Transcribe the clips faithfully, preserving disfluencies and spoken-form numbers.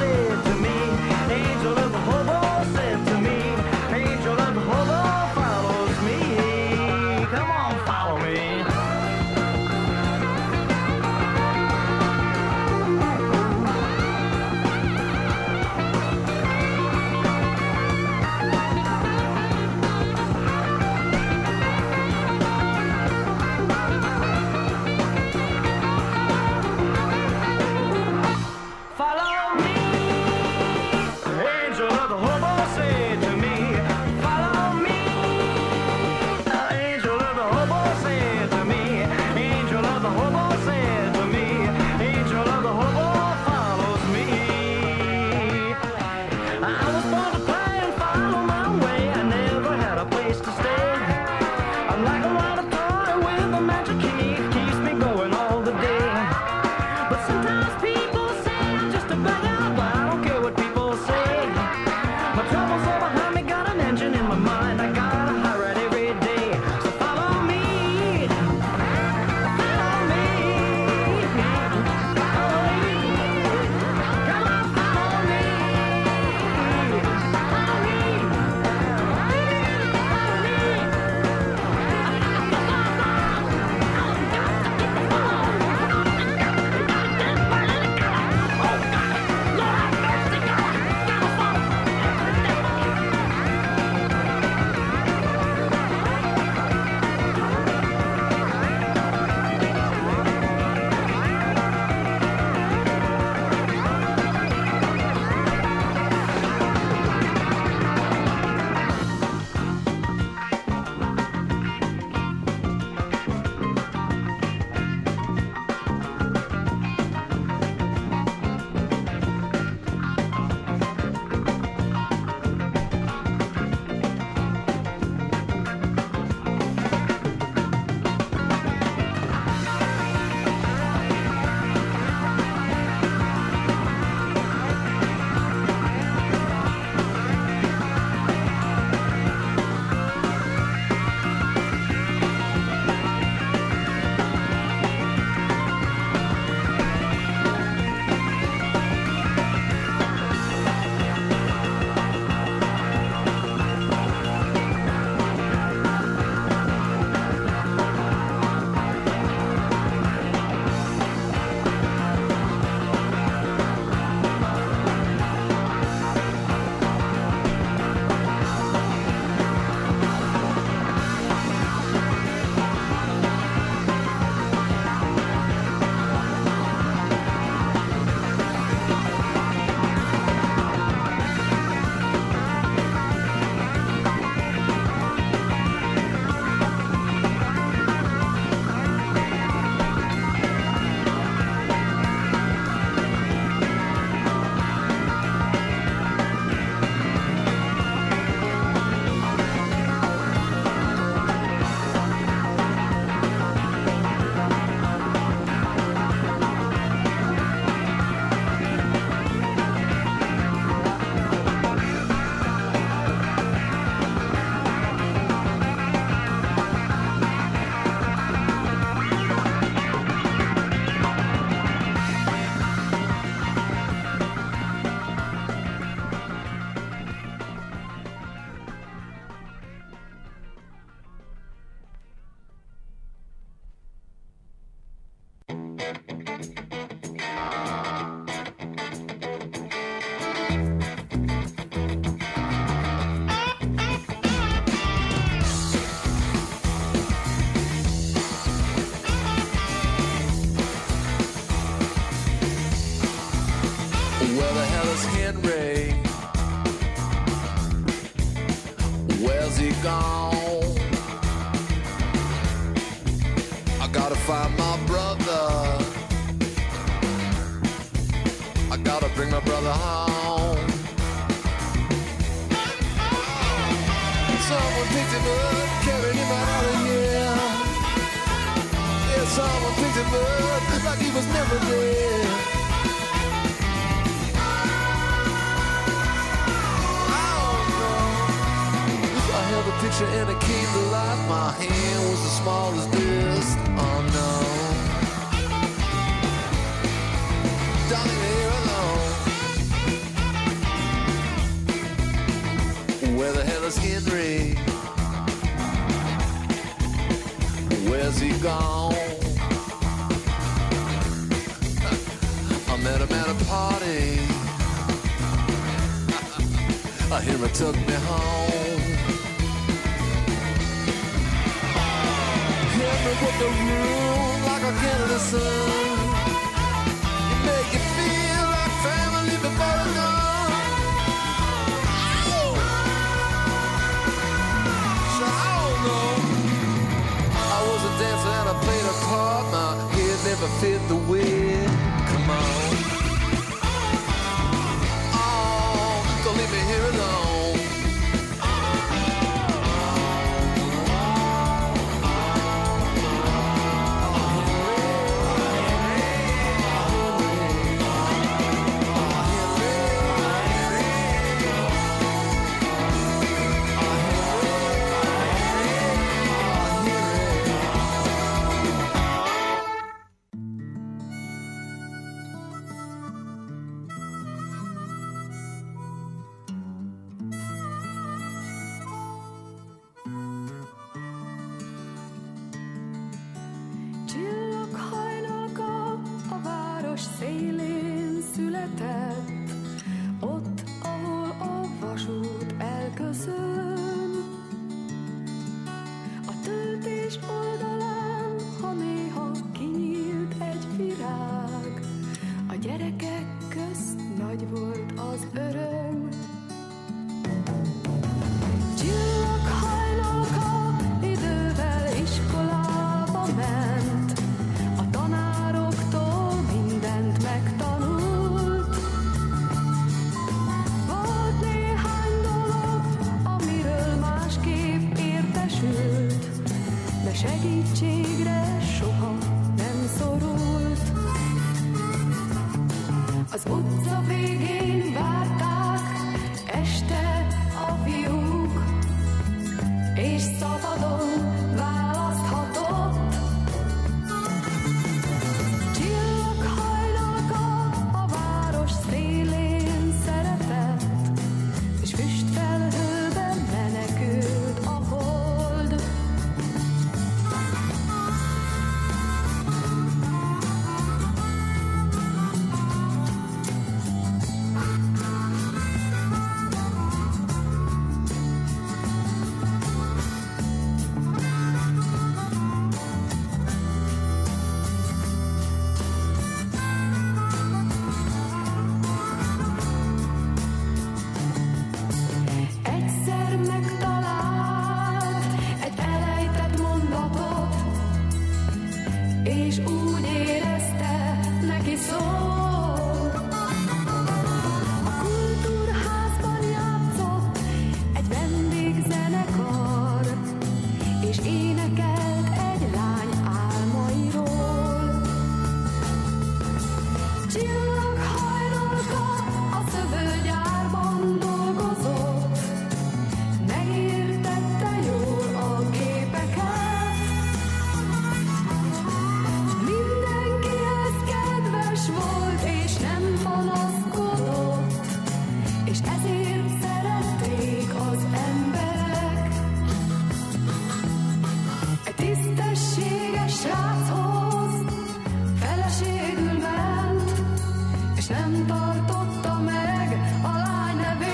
said to me, angel of the hobo said to me, angel of the hobo follows me. Come on, follow me. Follow me, angel of the hobo said to me. Follow me, angel of the hobo said to me. Angel of the hobo said to me. Angel of the hobo follows me. I was born to play and follow my way. I never had a place to stay. I'm like a water toy with a magic key. It keeps me going all the day. But sometimes people say I'm just a bugger, but I don't care what people say. My troubles are behind me, got an engine in my mind. I gotta high ride every day. So follow me, follow me, follow me. Come on, follow me, follow me, Where the hell is Henry? Where's he gone? I gotta find my brother. I gotta bring my brother home. Someone picked him up, carried him out of here. Yeah, someone picked him up like he was never there. A picture and a key to life. My hand was the smallest this. Oh no, darling, here alone. on. I met him at a party. Him took me home. Hit me with the room like a Kennedy son. It make you feel like family before it's gone. So I don't know. I was a dancer and I played a part. My head never fit the wind. Come on. Don't leave me here alone. Szélén született, ott, ahol a vasút elköszön. A töltés oldalán, ha néha kinyílt egy virág, a gyerekek közt nagy volt az öröm. Csillaghajnalka idővel iskolába ment, a tanároktól mindent megtanult. Volt néhány dolog, amiről másképp értesült, de segítségre soha nem szorult. Az utca végén várták este a fiúk, és szabadon választhatott. Csillaghajnalka a város szélén szeretett, és füstfelhőben menekült a hold. Egyszer megtalált egy elejtett mondatot, és úgy érezte, neki szól. A kultúrházban játszott egy vendégzenekar, és énekelt egy lány álmairól. Csillaghajnalka a szövőgyárban dolgozott, megértette jól a képeket. Mindenkihez kedves volt, és nem panaszkodott, és ezért szerették az emberek. Egy tisztességes sráchoz feleségül ment, és nem tartotta meg a lány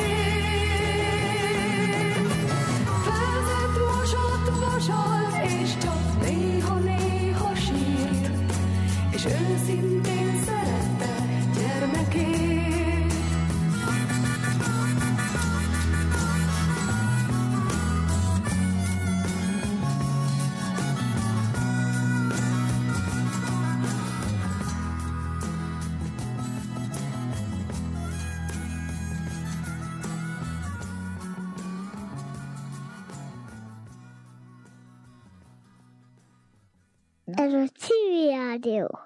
nevét. Fázett, mosott, mosolt, és csak néha-néha sírt, és őszintén szerette gyermekét. Ez a Civil Rádió.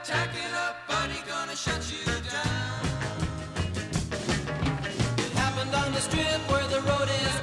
Tack it up, buddy, gonna shut you down. It happened on the strip where the road is